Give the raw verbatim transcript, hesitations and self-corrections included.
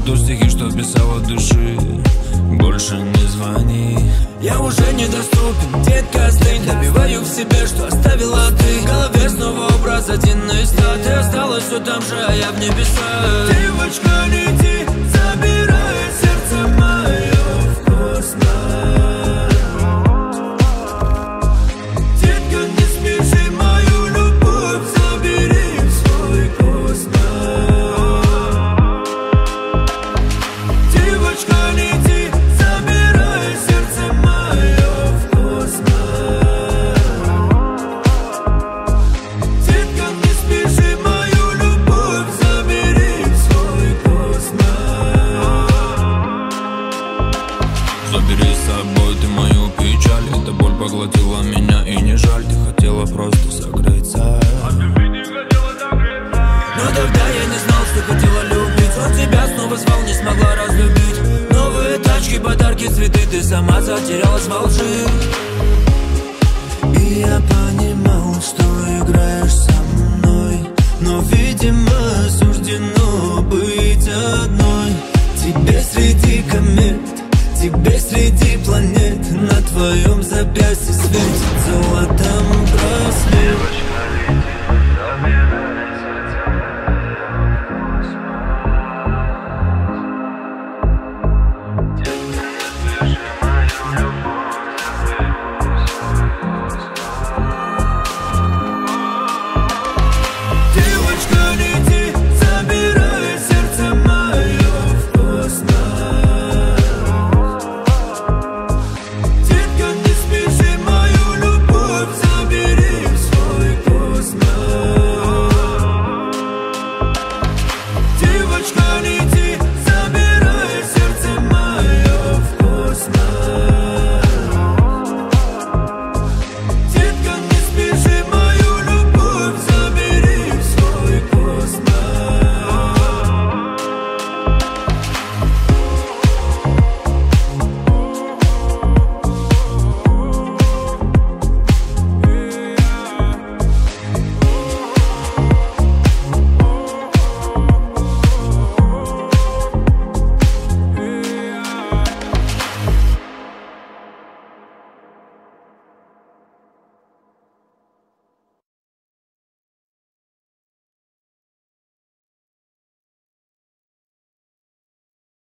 ту стихи, что писал от души. Больше не звони. Я уже недоступен, детка, остынь. Добиваю в себе, что оставила ты. В голове снова образ один из ста. Ты осталась все там же, а я в небесах. Девочка, лети, забирай сердце мое в космос. Детка, не спеши, мою любовь забери в свой космос. Девочка, лети, забирай сердце мое в космос. Детка, не спеши, мою любовь забери в свой космос. Забери с собой ты мою печаль. Эта боль поглотила меня и не жаль. Ты хотела просто согреться, но тогда я не знал, что хотела любить. Он тебя снова звал, не смогла разлюбить. Новые тачки, подарки, цветы. Ты сама затерялась во лжи. И я понимал, что играешь со мной, но, видимо, суждено быть одной. Тебе среди комет, тебе среди планет. На твоем запястье светит золотом